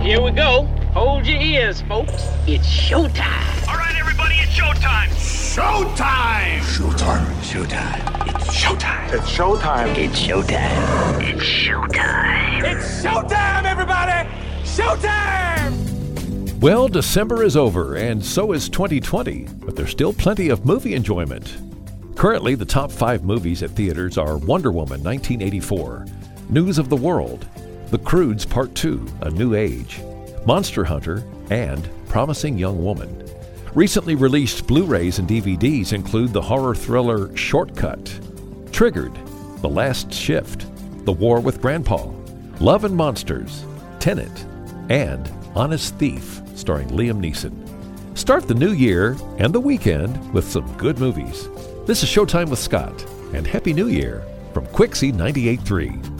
Here we go. Hold your ears, folks. It's showtime. All right, everybody, it's showtime. Showtime! Showtime. Showtime. It's showtime. It's showtime. It's showtime. It's showtime. It's showtime, everybody! Showtime! Well, December is over, and so is 2020, but there's still plenty of movie enjoyment. Currently, the top 5 movies at theaters are Wonder Woman 1984, News of the World, The Croods Part 2, A New Age, Monster Hunter, and Promising Young Woman. Recently released Blu-rays and DVDs include the horror thriller Shortcut, Triggered, The Last Shift, The War with Grandpa, Love and Monsters, Tenet, and Honest Thief, starring Liam Neeson. Start the new year and the weekend with some good movies. This is Showtime with Scott, and Happy New Year from Quixie 98.3.